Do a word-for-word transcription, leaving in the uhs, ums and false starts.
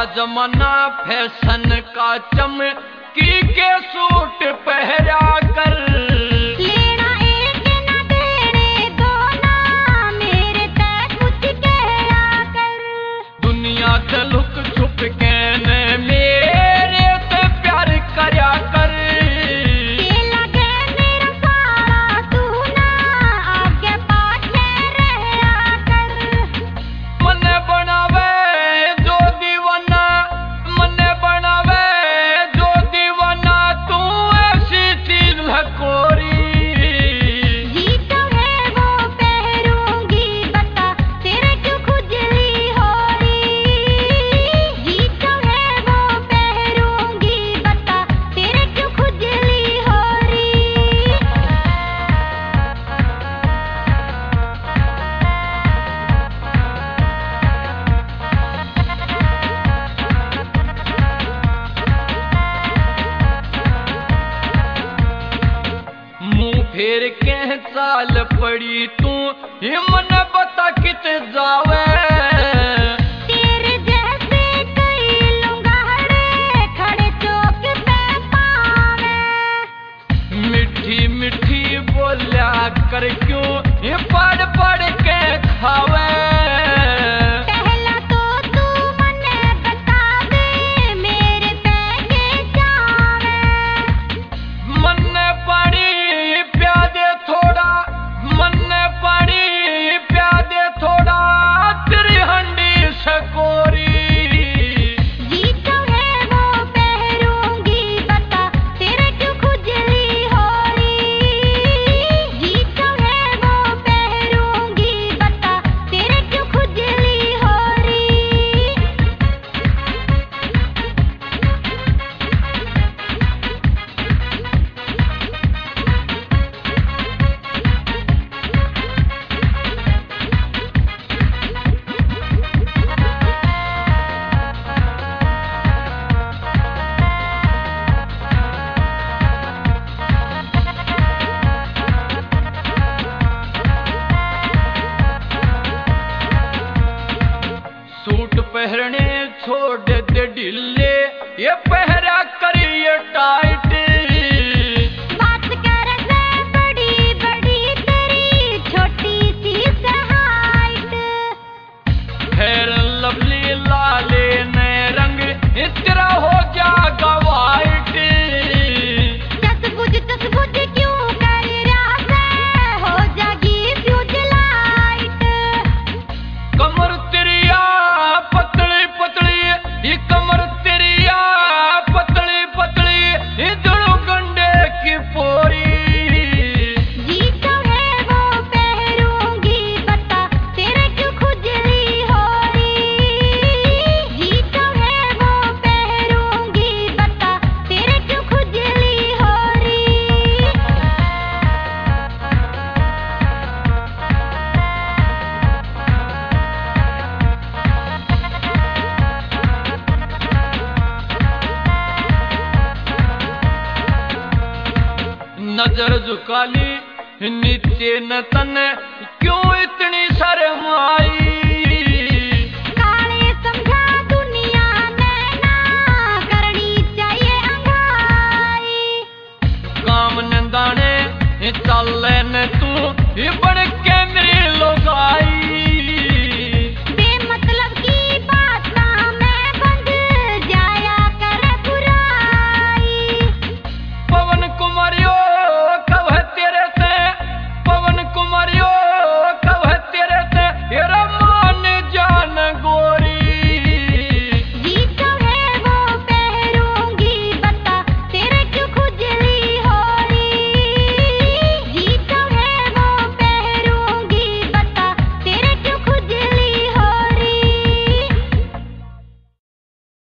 जमाना फैशन का चमकी के सूट पहरा कर। लेना एक न देने दो ना मेरे तय कुछ कहया कर। दुनिया से लुक छुप के न मेरे से प्यार करया कर। ये लगे मेरा सारा तू ना आगे पाछे रहया कर। मन बनावे जो दीवाना, मन बनावे जो दीवाना, तू ऐसी चीज लकोरी। जी तो है वो पहरूंगी बता तेरे क्यों खुजली हो रही। जी तो है वो पहरूंगी बता तेरे क्यों खुजली हो रही। मुंह फेर के चाल पड़ी तू, ये मन बता कित जावे। तेरे जैसे कई लुंगाड़े खड़े चौक पे पावे। मिठी मिठी बोलिया कर क्यों ये पढ़ पढ़ के खावे। पहला तो तू मने बता दे मेरे पैके जावे। मन पानी प्यादे थोड़ा, मन पानी प्यादे थोड़ा, तेरी हंडी सकोरी। जी तो है वो पहरूंगी बता तेरे क्यों खुजली हो रही। जी तो है वो पहरूंगी बता तेरे क्यों खुजली हो रही। सूट पहरने छोड़ दे ढीले, ये पहरा करिए टाइट। बात कर ले बड़ी बड़ी तेरी छोटी सी हाइट। फेर लवली लाले ने रंग तेरा हो जाएगा वाइट। टस बुझ टस बुझ क्यों कर रहा है हो जागी फ्यूज लाइट। कमर तेरिया पतली पतली, ये कमर तेरिया पतली पतली, ये जड़ो गंडे की पोरी। जी तो है वो पहरूंगी बता तेरे क्यों खुजली हो रही। जी तो है वो पहरूंगी बता तेरे क्यों खुजली हो रही। नजर झुका ली नीचे न तन, क्यों इतनी शर्म आई।